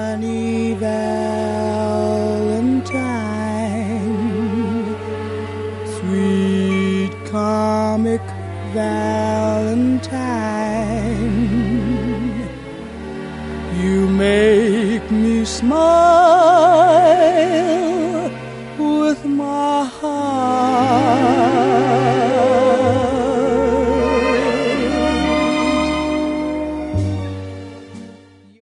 Funny Valentine, sweet comic Valentine, you make me smile with my heart.